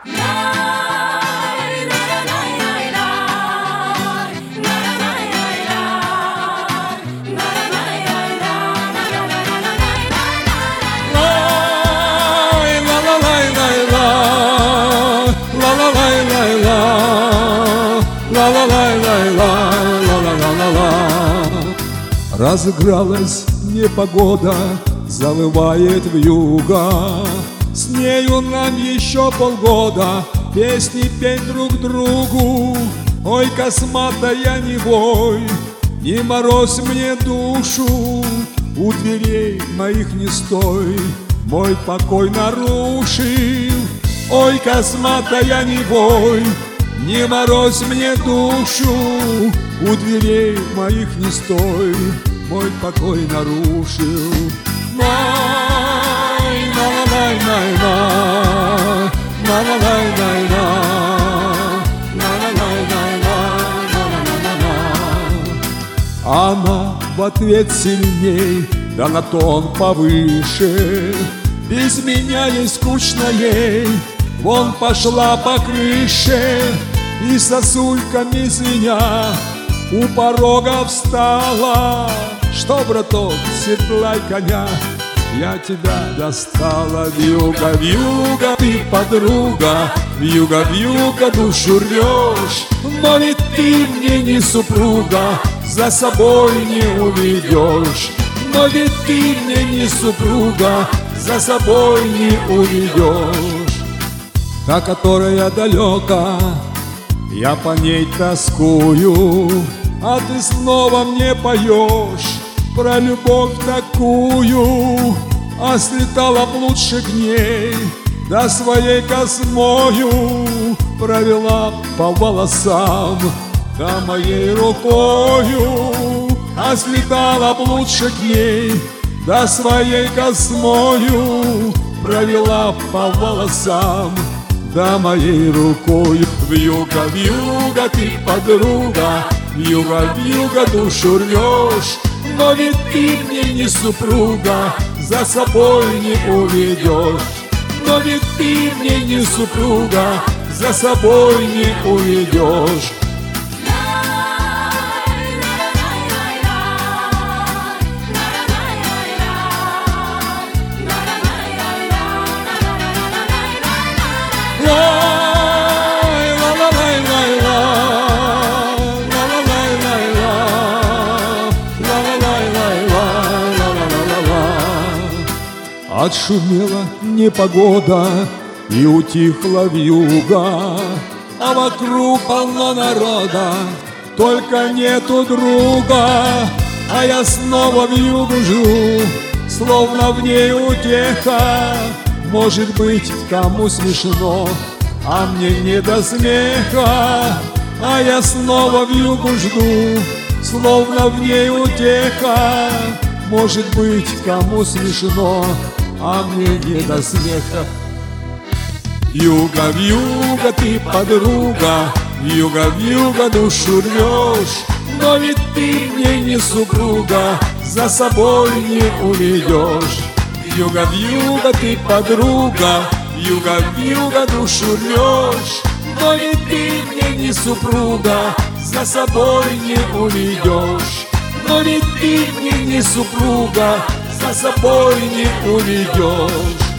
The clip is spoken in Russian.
Разыгралась непогода, завывает вьюга. С нею нам еще полгода песни петь друг другу. Ой, косматая, не вой, не морозь мне душу. У дверей моих не стой, мой покой нарушил. Ой, косматая, не вой, не морозь мне душу. У дверей моих не стой, мой покой нарушил. Она в ответ сильней, да на тон повыше. Без меня ей скучно ей, вон пошла по крыше. И сосульками звеня у порога встала. Что, браток, седлай коня, я тебя достала. Вьюга, вьюга, ты подруга, вьюга, вьюга, душу рвешь. Но ведь ты мне не супруга, за собой не уведешь. Но ведь ты мне не супруга, за собой не уведешь. Та, которая далека, я по ней тоскую, а ты снова мне поешь про любовь такую. А слетала б лучше к ней, да своей космою провела по волосам, да моей рукою. А слетала б лучше к ней, да своей космою провела по волосам, да моей рукой. Вьюга, вьюга, ты подруга, вьюга, вьюга, душу рвешь. Но ведь ты мне не супруга, за собой не уведешь. Но ведь ты мне не супруга, за собой не уведешь. Отшумела непогода и утихла вьюга, а вокруг полно народа, только нету друга. А я снова вьюгу жду, словно в ней утеха. Может быть, кому смешно, а мне не до смеха. А я снова вьюгу жду, словно в ней утеха. Может быть, кому смешно, а мне не до смеха. Вьюга, вьюга, ты подруга, вьюга, вьюга, душу рвешь. Но ведь ты мне не супруга, за собой не уведешь. Вьюга, вьюга, ты подруга, вьюга, вьюга, душу рвешь. Но ведь ты мне не супруга, за собой не уведешь. Но ведь ты мне не супруга, за собой не уведешь.